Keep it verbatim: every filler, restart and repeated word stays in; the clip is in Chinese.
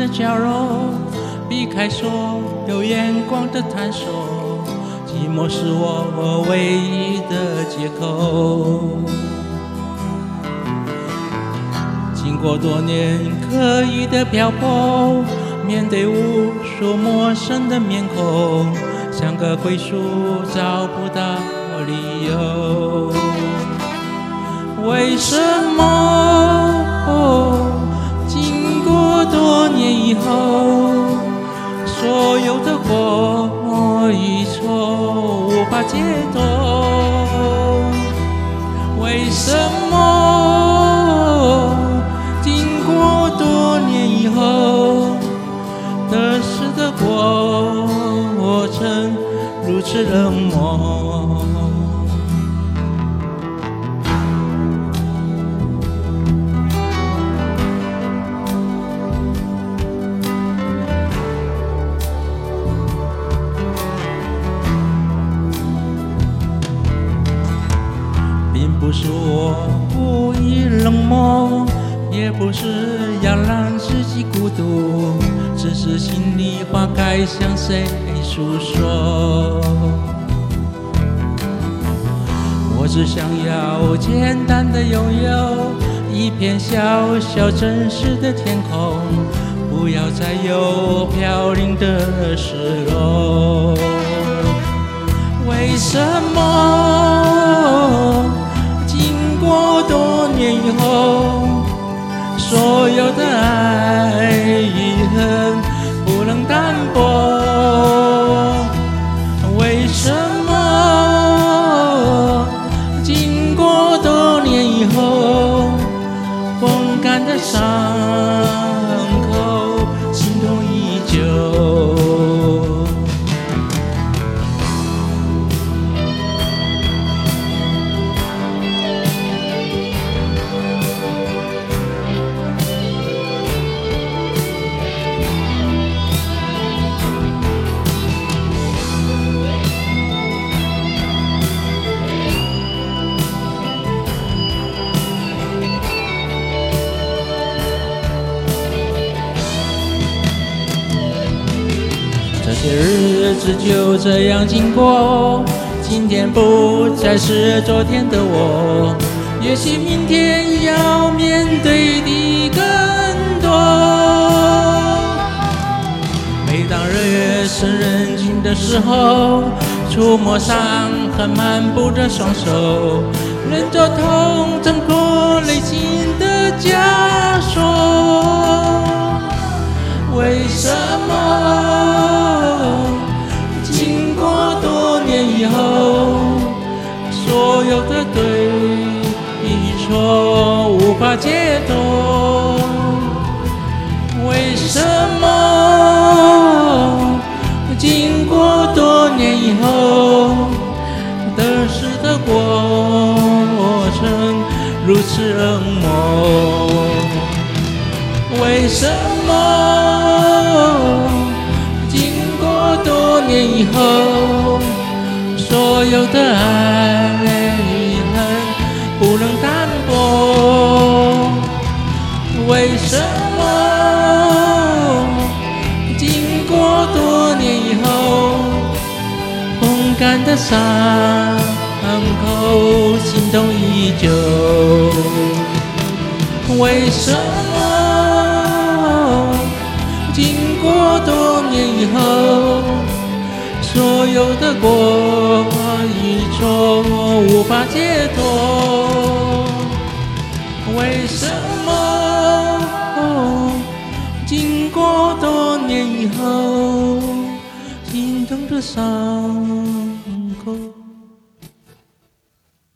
的娇柔，避开所有眼光的探索，寂寞是我唯一的借口。经过多年刻意的漂泊，面对无数陌生的面孔，像个归宿找不到理由。为什么经过多年以后，所有的过与错无法解脱？为什么经过多年以后，得失的过程如此冷漠？并不是我故意冷漠，也不是要让自己孤独，只是心里话该向谁诉说。我只想要简单的拥有一片小小真实的天空，不要再有飘零的失落。为什么经过多年以后，所有的爱与恨不能淡薄？为什么经过多年以后，风干的伤口心痛依旧？这些日子就这样经过，今天不再是昨天的我，也许明天要面对的更多。每当日月深人静的时候，触摸伤痕，漫步着双手，忍着痛挣脱内心的枷锁。为什么经过多年以后，所有的对与错无法解脱？为什么经过多年以后，得失的过程如此冷漠？为什么经过多年以后，所有的爱与恨不能淡薄？为什么经过多年以后，风干的伤口心痛依旧？为什么经过多年以后，所有的过与错无法解脱？为什么经过多年以后，心疼的伤